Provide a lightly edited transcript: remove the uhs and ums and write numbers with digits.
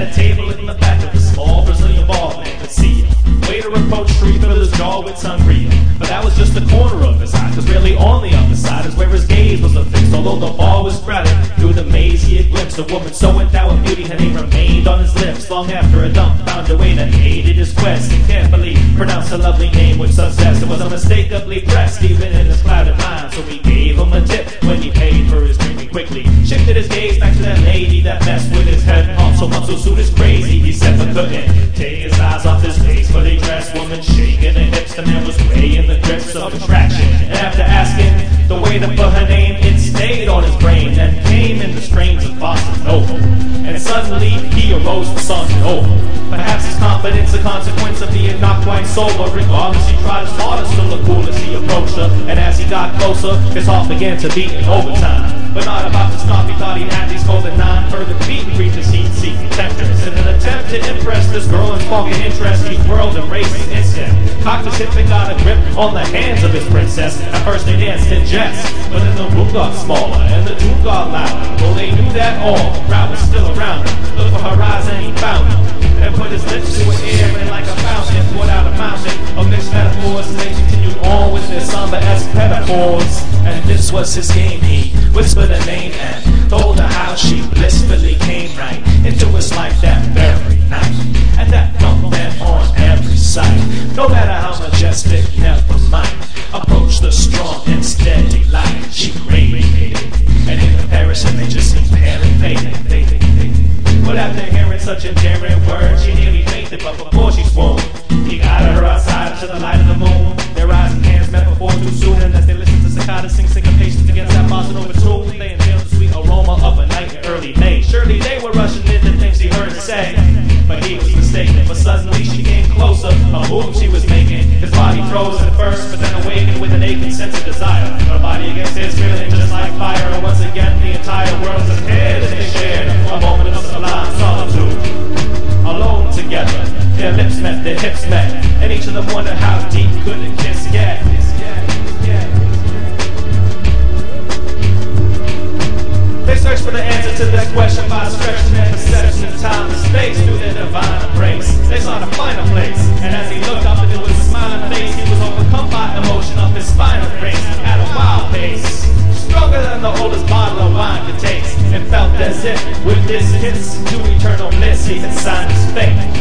at a table in the back of a small Brazilian bar and could see it. Waiter approached to refill his jaw with sangria, but that was just the corner of his eye, cause really on the other side is where his gaze was affixed. Although the bar was crowded, through the maze he had glimpsed a woman so endowed with beauty, her name remained on his lips. Long after a dump found a way that aided his quest, and carefully pronounced her lovely name with success. It was unmistakably pressed even in his clouded mind, so he gave him a tip when he paid for his drink. He quickly shifted his gaze back to that lady that messed with his head. Also once so soon as crazy, he said but couldn't take his eyes off his face, fully dressed woman shaking her hips. The man was way in the grips of attraction, and after asking the way to put her name, it stayed on his brain and came in the strains of bossa nova. And suddenly he arose from something over. Perhaps his confidence a consequence of being not quite sober. Regardless, he tried his hardest to look cool as he approached her, and as he got closer, his heart began to beat in overtime. But not about to stop, he thought he'd have these golden 9 further feet and reach his heat-seeking temptress. In an attempt to impress this girl and spark an interest, he whirled and raced his instant. Cocked his hip and got a grip on the hands of his princess. At first they danced in jest, but then the room got smaller and the tune got louder. Though they knew that all the crowd was still around him. Looked for her eyes and he found her, and put his lips to her ear and like a fountain poured out a mountain of mixed metaphors. And they continued on with their somber-esque metaphors. And this was his game. He whispered her name and told her how she blissfully came right into his life that very night. And that felt then on every side, no matter how majestic, never mind. Approach the strong and steady light she radiated, and in comparison they just seemed pale and faded. But after hearing such endearing words, she nearly fainted. But before she swooned, he guided her outside to the light of the moon. Their eyes and hands met before too soon, and as they listened to cicadas sing syncopations against that bossa nova tune, they inhaled the sweet aroma of a night in early May. Surely they were rushing into things he heard her say, but he was mistaken. But suddenly she came closer, a move she was making. His body froze at first, but then awakened with an aching sense of desire. Her body against his, feeling just like fire. And once again the entire world disappeared as they shared a moment of sublime solitude. Alone together, their lips met, their hips met, and each of them wondered how deep could a kiss get. They searched for the answer to that question by stretching their perception of time and space through their divine embrace. They sought to find a place, and as he looked up into his smiling face, he was overcome by emotion of his spinal race at a wild pace, stronger than the oldest bottle of wine could taste, and felt as if with this kiss to eternal bliss he had signed his fate.